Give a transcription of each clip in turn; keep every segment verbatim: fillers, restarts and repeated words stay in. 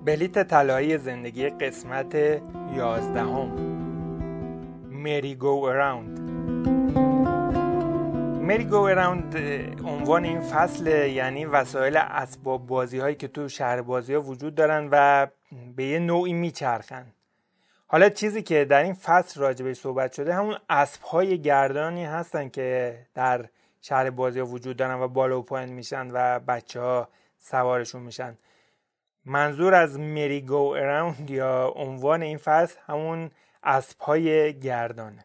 بلیت طلایی زندگی قسمت یازدهم. مری گو اراوند. مری گو اراوند عنوان این فصل، یعنی وسایل اسباب بازی هایی که تو شهر بازی ها وجود دارن و به یه نوعی میچرخن. حالا چیزی که در این فصل راجبش صحبت شده همون اسب های گردانی هستن که در شهر بازی ها وجود دارن و بالا و پایین میشن و بچه ها سوارشون میشن. منظور از مری گو اراوند یا عنوان این فصل همون اسب‌های گردانه.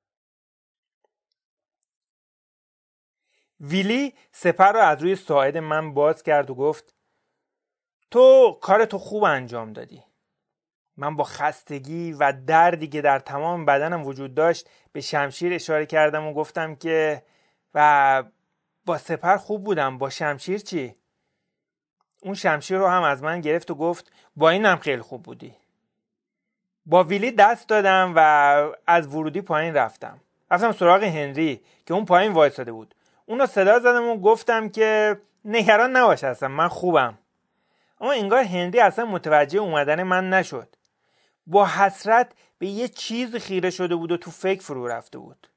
ویلی سپر رو از روی ساعد من باز کرد و گفت تو کارتو خوب انجام دادی. من با خستگی و دردی که در تمام بدنم وجود داشت به شمشیر اشاره کردم و گفتم که و با سپر خوب بودم، با شمشیر چی؟ اون شمشیر رو هم از من گرفت و گفت با این هم خیلی خوب بودی. با ویلی دست دادم و از ورودی پایین رفتم. رفتم سراغ هنری که اون پایین وایساده بود. اونو صدا زدم و گفتم که نگران نباش، اصلا من خوبم. اما انگار هنری اصلا متوجه اومدن من نشد. با حسرت به یه چیز خیره شده بود و تو فکر فرو رفته بود.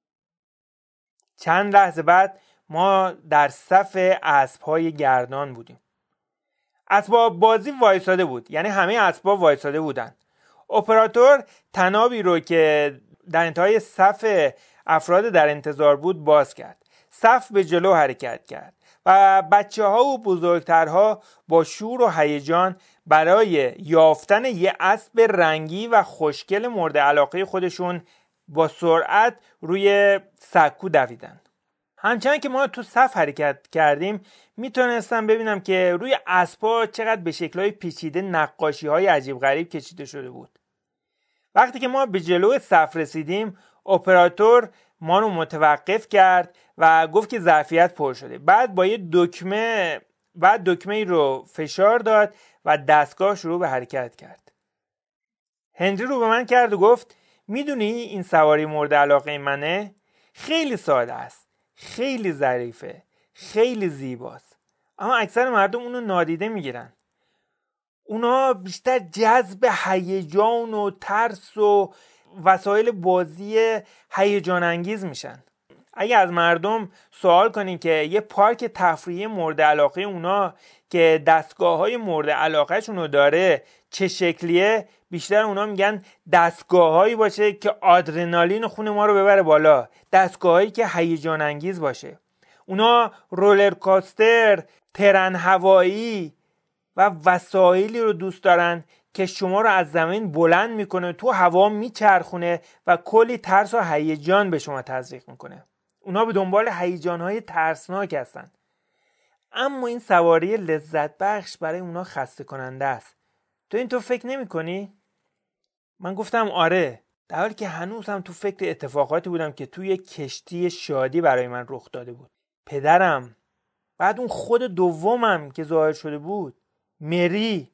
چند لحظه بعد ما در صف اسب‌های گردان بودیم. اسباب بازی وایساده بود، یعنی همه اسباب وایساده بودن. اپراتور طنابی رو که در انتهای صف افراد در انتظار بود باز کرد. صف به جلو حرکت کرد و بچه ها و بزرگترها با شور و هیجان برای یافتن یه اسب رنگی و خوشگل مورد علاقه خودشون با سرعت روی سکو دویدن. همچنان که ما تو صف حرکت کردیم میتونستم ببینم که روی اسبا چقدر به شکل‌های پیچیده نقاشی‌های عجیب غریب کشیده شده بود. وقتی که ما به جلو صف رسیدیم، اپراتور ما رو متوقف کرد و گفت که ظرفیت پر شده. بعد با یه دکمه بعد دکمه‌ای رو فشار داد و دستگاه شروع به حرکت کرد. هنری رو به من کرد و گفت میدونی این سواری مورد علاقه منه؟ خیلی ساده است، خیلی ظریفه، خیلی زیباست، اما اکثر مردم اونو نادیده میگیرن. اونا بیشتر جذب هیجان و ترس و وسایل بازی هیجان انگیز میشن. اگه از مردم سوال کنین که یه پارک تفریحی مورد علاقه اونا که دستگاه‌های مورد علاقه‌شون رو داره چه شکلیه، بیشتر اونا میگن دستگاه‌هایی باشه که آدرنالین خون ما رو ببره بالا، دستگاه‌هایی که هیجان انگیز باشه. اونا رولرکوستر، ترن هوایی و وسایلی رو دوست دارن که شما رو از زمین بلند میکنه، تو هوا میچرخونه و کلی ترس و هیجان به شما تزریق میکنه. اونا به دنبال هیجانهای ترسناک هستن. اما این سواری لذت بخش برای اونا خسته کننده است. تو این تو فکر نمی کنی؟ من گفتم آره، در حالی که هنوز هم تو فکر اتفاقاتی بودم که توی کشتی شادی برای من رخ داده بود. پدرم، بعد اون خود دومم که ظاهر شده بود، مری.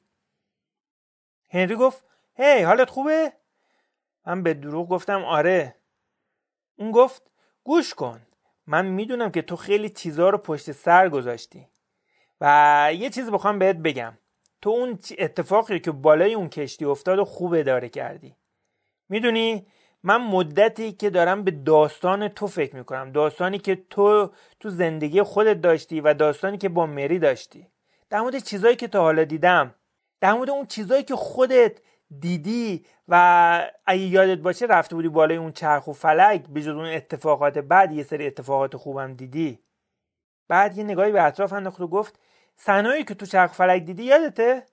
هنری گفت هی حالت خوبه؟ من به دروغ گفتم آره. اون گفت گوش کن، من میدونم که تو خیلی چیزا رو پشت سر گذاشتی و یه چیز بخوام بهت بگم. تو اون اتفاقی که بالای اون کشتی افتاد و خوب اداره کردی. میدونی من مدتی که دارم به داستان تو فکر میکنم، داستانی که تو تو زندگی خودت داشتی و داستانی که با مری داشتی، در مورد چیزایی که تا حالا دیدم، در مورد اون چیزایی که خودت دیدی و اگه یادت باشه رفته بودی بالای اون چرخ و فلک، به جز اون اتفاقات بعد یه سری اتفاقات خوبم دیدی. بعد یه نگاهی به اطراف انداخت و گفت صحنه‌ای که تو چرخ و فلک دیدی یادته؟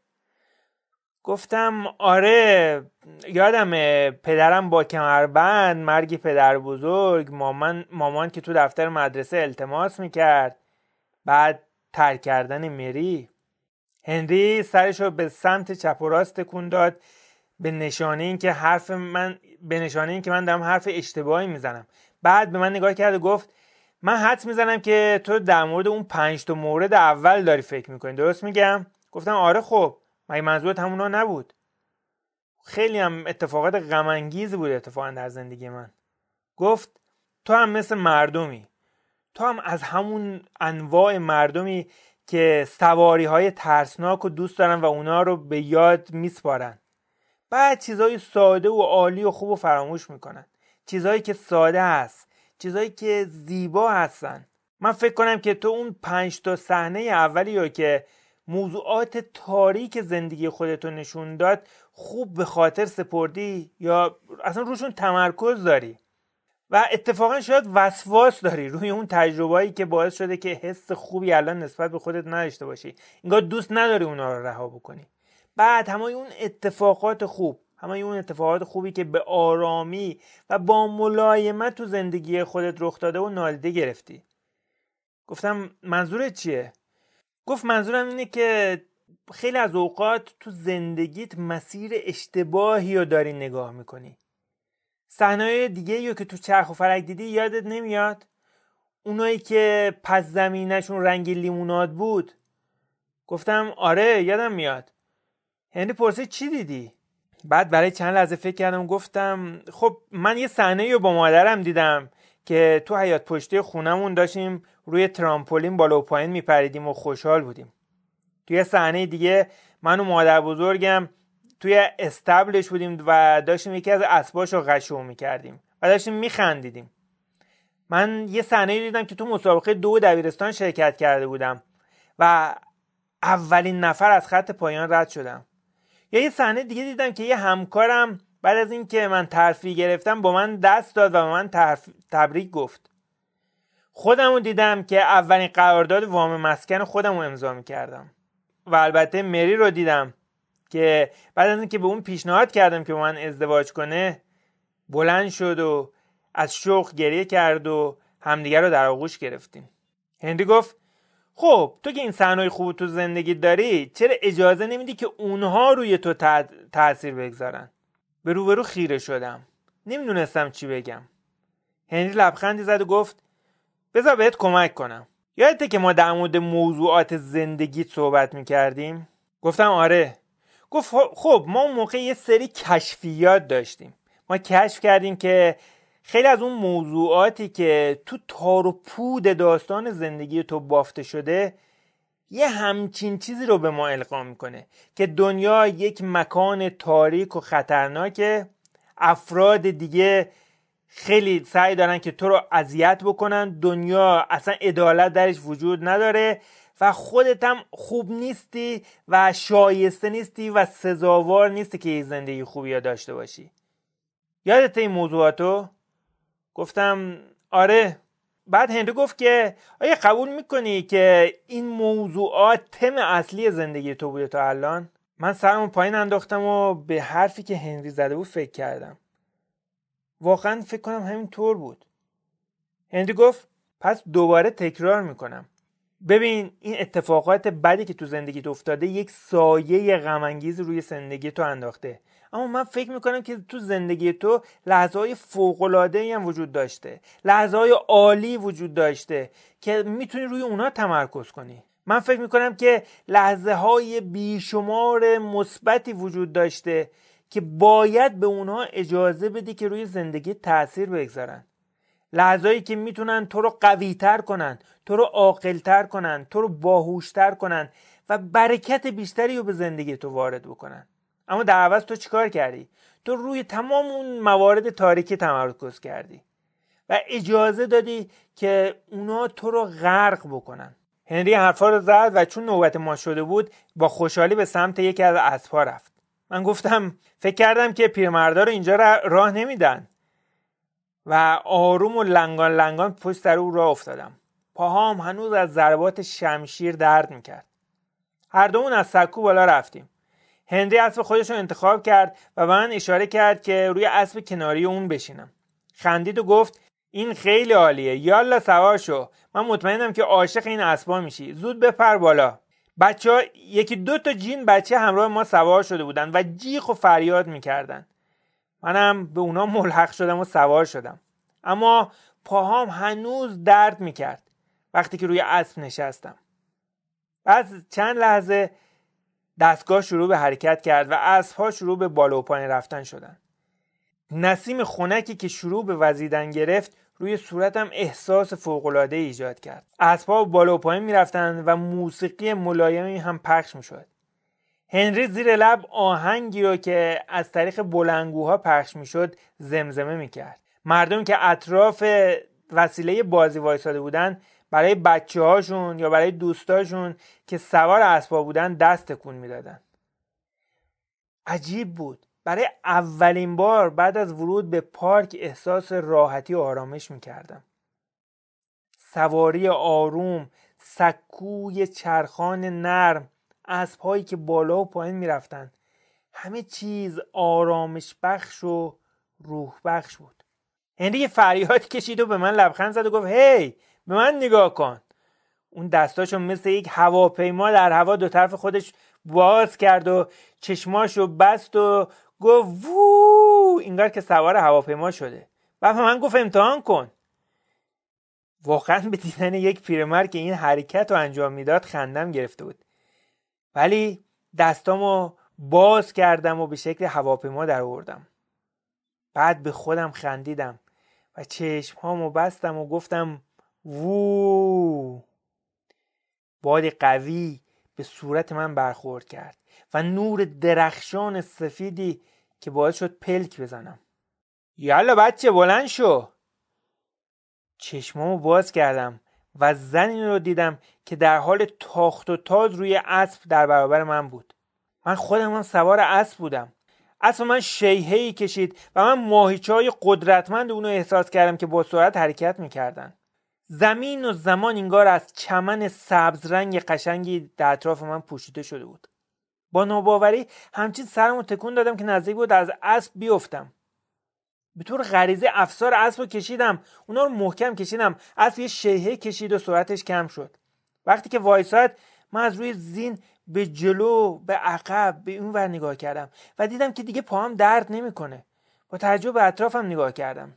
گفتم آره یادمه، پدرم با کمربند، مرگ پدر بزرگ، مامان مامان که تو دفتر مدرسه التماس میکرد، بعد ترک کردن مری. هنری سرشو به سمت چپ و راست تکون داد به نشانه این که حرف من به نشانه این که من دارم حرف اشتباهی میزنم. بعد به من نگاه کرد و گفت من حدس میزنم که تو در مورد اون پنج تا مورد اول داری فکر میکنی، درست میگم؟ گفتم آره. خب مگه منظورت همونا نبود؟ خیلی هم اتفاقات غم انگیز بود اتفاقا در زندگی من. گفت تو هم مثل مردمی، تو هم از همون انواع مردمی که سواری های ترسناک رو دوست دارن و اونا رو به یاد میسپارن. بعد چیزای ساده و عالی و خوب و فراموش میکنن. چیزایی که ساده هست، چیزایی که زیبا هستن. من فکر کنم که تو اون پنج تا صحنه اولی رو که موضوعات تاریک زندگی خودتو نشون داد خوب به خاطر سپردی یا اصلا روشون تمرکز داری و اتفاقا شاید وسواس داری روی اون تجربه‌ای که باعث شده که حس خوبی الان نسبت به خودت نداشته باشی، انگار دوست نداری اونا رو رها بکنی. بعد همه اون اتفاقات خوب، همه اون اتفاقات خوبی که به آرامی و با ملایمت تو زندگی خودت رخ داده و نادیده گرفتی. گفتم منظورت چیه؟ گفت منظورم اینه که خیلی از اوقات تو زندگیت مسیر اشتباهی رو داری نگاه میکنی. صحنه‌های دیگه یا که تو چرخ و فلک دیدی یادت نمیاد؟ اونایی که پس زمینشون رنگ لیموناد بود. گفتم آره یادم میاد. هنری پرسید چی دیدی؟ بعد برای چند لحظه فکر کردم، گفتم خب من یه صحنه‌ای رو با مادرم دیدم که تو حیاط پشتی خونمون داشتیم روی ترامپولین بالا و پایین میپریدیم و خوشحال بودیم. توی صحنه دیگه من و مادر بزرگم توی استبلش بودیم و داشتیم یکی از اسباشو قشو میکردیم و داشتیم میخندیدیم. من یه صحنه دیدم که تو مسابقه دو دبیرستان شرکت کرده بودم و اولین نفر از خط پایان رد شدم. یا یه صحنه دیگه دیدم که یه همکارم بعد از این که من ترفیع گرفتم با من دست داد و با من ترف... تبریک گفت. خودمو دیدم که اولین قرارداد وام مسکن خودمو امضا میکردم. و البته مری رو دیدم که بعد از این که به اون پیشنهاد کردم که با من ازدواج کنه بلند شد و از شوق گریه کرد و همدیگر رو در آغوش گرفتیم. هنری گفت خب تو که این صحنه‌های خوب تو زندگی داری چرا اجازه نمیدی که اونها روی تو تأثیر بگذارن؟ به روبرو خیره شدم. نمیدونستم چی بگم. هنری لبخندی زد و گفت بذار بهت کمک کنم. یادته که ما در مورد موضوعات زندگی صحبت میکردیم؟ گفتم آره. گفت خب ما اون موقع یه سری کشفیات داشتیم. ما کشف کردیم که خیلی از اون موضوعاتی که تو تار و پود داستان زندگی تو بافته شده یه همچین چیزی رو به ما القا میکنه که دنیا یک مکان تاریک و خطرناکه. افراد دیگه خیلی سعی دارن که تو رو اذیت بکنن. دنیا اصلا عدالت درش وجود نداره و خودت هم خوب نیستی و شایسته نیستی و سزاوار نیستی که یه زندگی خوبی داشته باشی. یادت این موضوعاتو؟ گفتم آره. بعد هنری گفت که آیا قبول میکنی که این موضوعات تم اصلی زندگی تو بوده تا الان؟ من سرمو پایین انداختم و به حرفی که هنری زده بود فکر کردم. واقعا فکر کنم همین طور بود. هنری گفت پس دوباره تکرار میکنم. ببین این اتفاقات بدی که تو زندگیت افتاده یک سایه غم انگیز روی زندگی تو انداخته، اما من فکر میکنم که تو زندگی تو لحظه‌های فوق‌العاده‌ای هم وجود داشته، لحظه‌های عالی وجود داشته که میتونی روی اونها تمرکز کنی. من فکر میکنم که لحظه‌های بیشمار مثبتی وجود داشته که باید به اونها اجازه بدی که روی زندگی تأثیر بگذارن. لحظه‌ای که میتونن تو رو قوی‌تر کنن، تو رو عاقل‌تر کنن، تو رو باهوش‌تر کنن و برکت بیشتری رو به زندگی تو وارد بکنن. اما در عوض تو چیکار کردی؟ تو روی تمام اون موارد تاریکی تمرکز کردی و اجازه دادی که اونا تو رو غرق بکنن. هنری حرفا رو زد و چون نوبت ما شده بود با خوشحالی به سمت یکی از اسب‌ها رفت. من گفتم فکر کردم که پیرمردا رو اینجا راه نمیدن و آروم و لنگان لنگان پشت سر او راه افتادم. پاهام هنوز از ضربات شمشیر درد میکرد. هر دومون از سکو بالا رفتیم. هنری اسب خودش رو انتخاب کرد و به من اشاره کرد که روی اسب کناری اون بشینم. خندید و گفت این خیلی عالیه، یالا سوار شو. من مطمئنم که عاشق این اسبا میشی. زود بپر بالا. بچه‌ها یکی دو تا جین بچه همراه ما سوار شده بودن و جیغ و فریاد میکردن. منم به اونا ملحق شدم و سوار شدم. اما پاهام هنوز درد میکرد وقتی که روی اسب نشستم. از چند لحظه دستگاه شروع به حرکت کرد و اسب‌ها شروع به بالا و پایین رفتن شدن. نسیم خنکی که شروع به وزیدن گرفت روی صورتم احساس فوق‌العاده ایجاد کرد. اسب‌ها بالا و پایین می‌رفتند و موسیقی ملایمی هم پخش می‌شد. هنری زیر لب آهنگی رو که از طریق بلندگوها پخش می‌شد زمزمه می‌کرد. مردم که اطراف وسیله بازی وایساده بودن برای بچه‌هاشون یا برای دوستاشون که سوار اسب‌ها بودن دست تکون می‌دادن. عجیب بود. برای اولین بار بعد از ورود به پارک احساس راحتی و آرامش می‌کردم. سواری آروم، سکوی چرخان نرم، اسب‌هایی که بالا و پایین می‌رفتند. همه چیز آرامش بخش و روح بخش بود. هنری یه فریاد کشید و به من لبخند زد و گفت هی به من نگاه کن. اون دستاشو مثل یک هواپیما در هوا دو طرف خودش باز کرد و چشماشو بست و گفت وو، انگار که سوار هواپیما شده. بعد به من گفت امتحان کن. واقعا به دیدن یک پیرمرد که این حرکت رو انجام میداد خندم گرفته بود. ولی دستامو باز کردم و به شکل هواپیما در آوردم. بعد به خودم خندیدم و چشمهامو بستم و گفتم وو. باد قوی به صورت من برخورد کرد و نور درخشان سفیدی که باعث شد پلک بزنم. یالا بچه بلند شو. چشمامو باز کردم و زنی رو دیدم که در حال تاخت و تاز روی اسب در برابر من بود. من خودم هم سوار اسب بودم. اسب من شیهه‌ای کشید و من ماهیچه‌های قدرتمند اونو احساس کردم که با سرعت حرکت میکردن. زمین و زمان انگار از چمن سبز رنگ قشنگی در اطراف من پوشیده شده بود. با ناباوری همچین سرمو تکون دادم که نزدیک بود از اسب بیفتم. به طور غریزی افسار اسب رو کشیدم، اونا رو محکم کشیدم. اسب یه شیهه کشید و سرعتش کم شد. وقتی که وایساد من از روی زین به جلو، به عقب، به اون ور نگاه کردم و دیدم که دیگه پاهم درد نمیکنه. با تعجب به اطرافم نگاه کردم.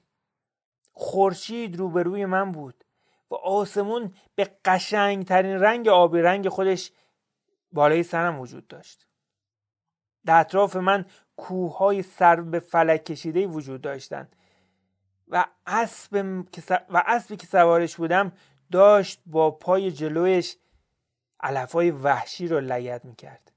خورشید روبروی من بود و آسمون به قشنگ ترین رنگ آبی رنگ خودش بالای سرم وجود داشت. در اطراف من کوههای سر به فلک کشیده وجود داشتند و اسب و اسبی که سوارش بودم داشت با پای جلویش علفهای وحشی رو لگد میکرد.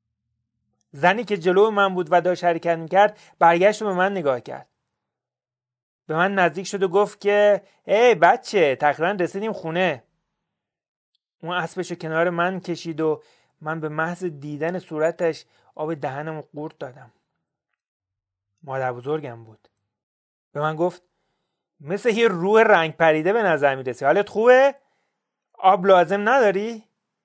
زنی که جلو من بود و داشت حرکت میکرد برگشت و به من نگاه کرد. به من نزدیک شد و گفت که ای بچه تقریبا رسیدیم خونه. اون اسبشو کنار من کشید و من به محض دیدن صورتش آب دهنمو قورت دادم. مادر بزرگم بود. به من گفت مثل یه روح رنگ پریده به نظر میرسی. حالت خوبه؟ آب لازم نداری؟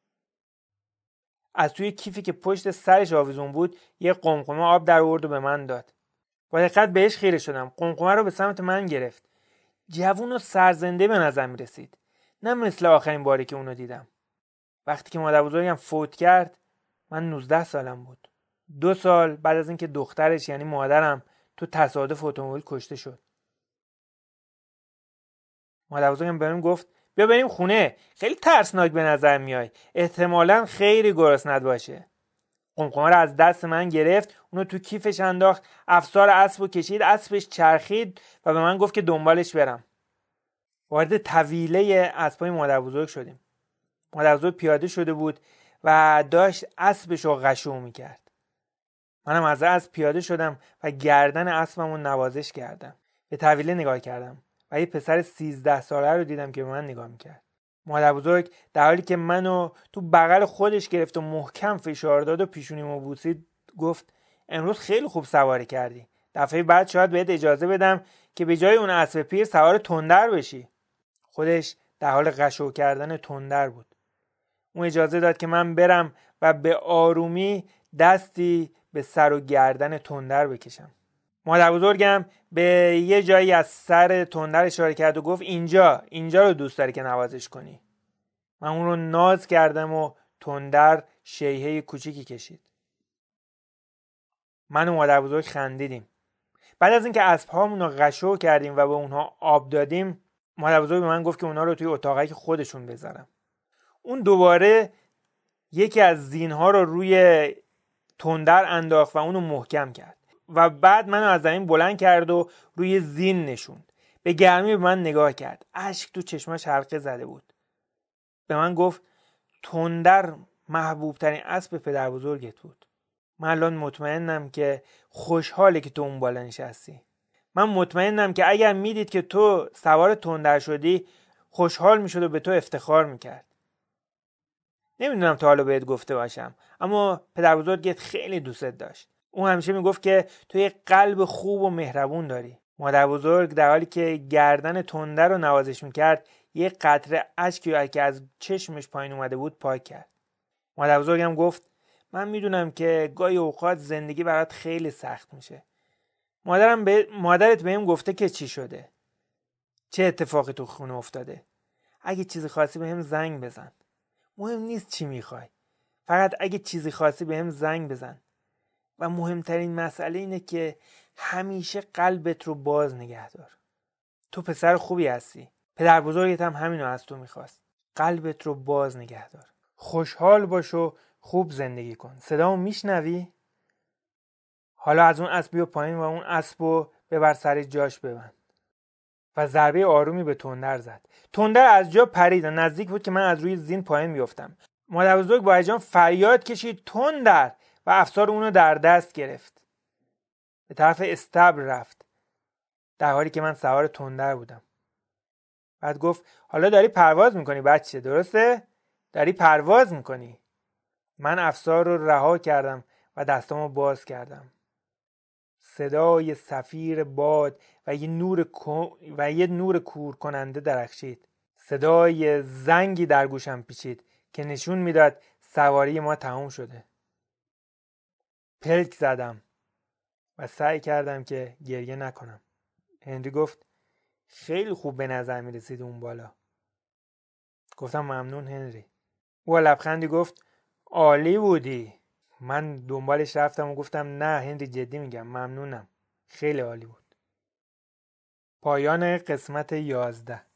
از توی کیفی که پشت سرش آویزون بود یه قمقمه آب در آورد و به من داد. با دقت بهش خیره شدم. قمقمه رو به سمت من گرفت. جوون و سرزنده به نظر میرسید. نه مثل آخرین باری که اونو دیدم. وقتی که مادر بزرگم فوت کرد من نوزده سالم بود. دو سال بعد از اینکه دخترش یعنی مادرم تو تصادف اتومبیل کشته شد. مادر بزرگم بهم گفت بیا بریم خونه، خیلی ترسناک به نظر میای، احتمالاً خیلی گرسنت باشه. قمقمه رو از دست من گرفت، اونو تو کیفش انداخت، افسار اسبو کشید، اسبش چرخید و به من گفت که دنبالش برم. وارد طویله اسبای مادر بزرگ شدیم. مادر بزرگ پیاده شده بود و داشت اسبش رو غشو میکرد. منم از اسب پیاده شدم و گردن اسبمو نوازش کردم. به طویله نگاه کردم و یه پسر سیزده ساله رو دیدم که به من نگاه میکرد. مادر بزرگ در حالی که منو تو بغل خودش گرفت و محکم فشار داد و پیشونیمو بوسید گفت امروز خیلی خوب سواری کردی. دفعه بعد شاید بهت اجازه بدم که به جای اون اسب پیر سوار تندر بشی. خودش در حال غشو کردن تندر بود. اون اجازه داد که من برم و به آرومی دستی به سر و گردن تندر بکشم. مادر بزرگم به یه جایی از سر تندر اشاره کرد و گفت اینجا اینجا رو دوست داری که نوازش کنی. من اون رو ناز کردم و تندر شیهه کوچیکی کشید. من و مادر بزرگ خندیدیم. بعد از اینکه اسب‌هامون رو غشو کردیم و به اونها آب دادیم مادر بزرگ به من گفت که اونها رو توی اتاقک خودشون بذارم. اون دوباره یکی از زینها رو روی تندر انداخت و اونو محکم کرد و بعد منو از زمین بلند کرد و روی زین نشوند. به گرمی به من نگاه کرد. اشک تو چشماش حلقه زده بود. به من گفت تندر محبوب ترین اسب پدر بزرگت بود. من الان مطمئنم که خوشحاله که تو اون بالا نشستی. من مطمئنم که اگر میدید که تو سوار تندر شدی خوشحال میشد و به تو افتخار میکرد. نمیدونم تا حالا بهت گفته باشم، اما پدر بزرگت خیلی دوستت داشت. اون همیشه میگفت که تو یه قلب خوب و مهربون داری. مادر بزرگ در حالی که گردن تندر رو نوازش میکرد یه قطره اشکی که از چشمش پایین اومده بود پاک کرد. مادر بزرگم گفت من میدونم که گاهی اوقات زندگی برات خیلی سخت میشه. مادرم به مادرت بهم گفته که چی شده؟ چه اتفاقی تو خونه افتاده؟ اگه چیزی خاصی بهم زنگ بزن. مهم نیست چی میخوای. فقط اگه چیزی خاصی بهم زنگ بزن. و مهمترین مسئله اینه که همیشه قلبت رو باز نگه دار. تو پسر خوبی هستی. پدر بزرگت هم همینو از تو میخواست. قلبت رو باز نگه دار. خوشحال باش و خوب زندگی کن. صدامو میشنوی؟ حالا از اون اسب بیا پایین و اون اسبو ببر سر جاش ببند. و ضربه آرومی به تندر زد. تندر از جا پرید و نزدیک بود که من از روی زین پایین بیفتم. مادر بزرگ با هیجان فریاد کشید تندر و افسار اونو در دست گرفت. به طرف استبل رفت در حالی که من سوار تندر بودم. بعد گفت حالا داری پرواز میکنی بچه، درسته؟ داری پرواز میکنی. من افسار رو رها کردم و دستامو باز کردم. صدای صفیر باد و یه نور و یه نور کور کننده درخشید. صدای زنگی در گوشم پیچید که نشون میداد سواری ما تموم شده. پلک زدم و سعی کردم که گریه نکنم. هنری گفت خیلی خوب به نظر می رسید اون بالا. گفتم ممنون هنری. او لبخندی گفت عالی بودی. من دنبالش رفتم و گفتم نه هنری جدی میگم، ممنونم، خیلی عالی بود. پایان قسمت یازده.